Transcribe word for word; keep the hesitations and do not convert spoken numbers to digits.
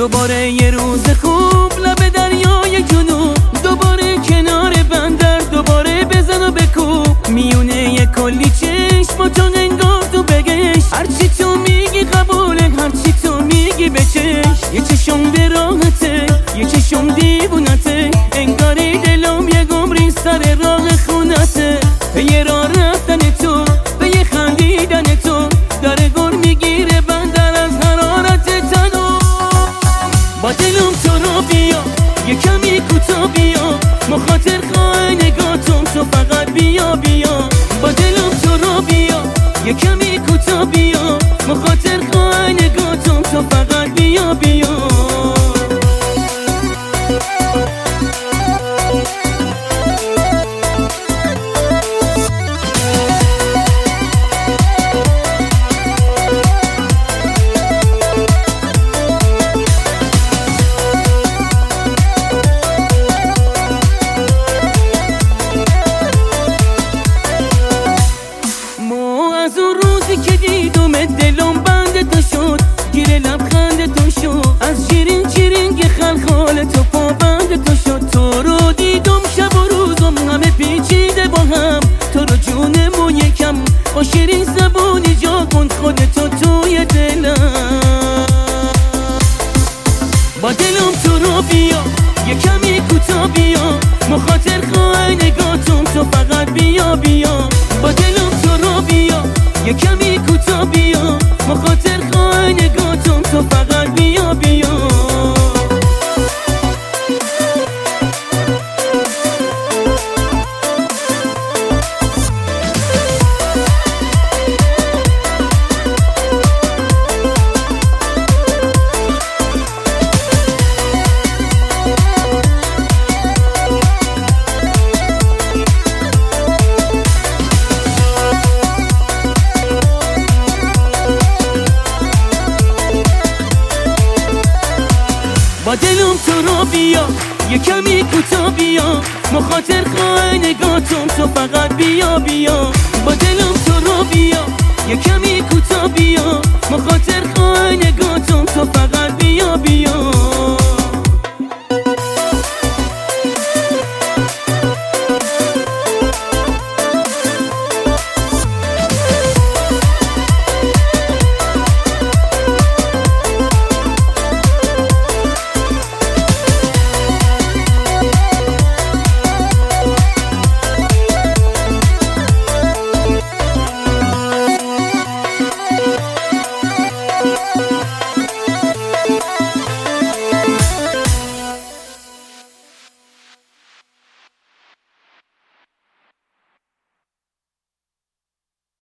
دوباره یه روز خوب لب دریای جنوب، دوباره کنار بندر، دوباره بزن و بکوب میونه یه کلی چشم و تو انگار تو بگش هرچی تو میگی قبوله، هرچی تو میگی بچش. یه چشم به راحته، یه چشم دیوونته، انگاری دلم یه گمری سر راه خونته. به یه راه رفتن تو، به یه خندیدن تو، داره گر میگیره بندر از حرارت تنو. با دلم تو رو بیا، یه کمی کوتا بیا، مخاطر خواه نگاتم تو فقط بیا بیا. با دلم تو رو بیا، یه کمی کوتا بیا، مخاطر خواه نگاتم تو فقط بیا بیا. از اون روزی که دیدم دلم بند تو شد، گیر لبخند تو شد، از شیرین شیرین که خلخال تو پابند تو شد. تو رو دیدم شب و روزم همه پیچیده با هم، تو رو جونم و یکم با شیرین زبونی جا کن خودتو توی دلم. با دلم تو رو بیا، یه کمی کوتا بیا، مخاطر خواه نگاتم تو فقط بیا بیا. با دلم تو رو بیا، یه کمی کوتا بیا، مخاطر خواه نگاتم تو فقط بیا بیا. با دلم تو رو بیا، یه کمی کوتا بیا، مخاطر خواه نگاتم تو فقط بیا بیا. با دلم تو رو بیا، یه کمی کوتا بیا، مخاطر خواه نگاتم تو فقط بیا بیا.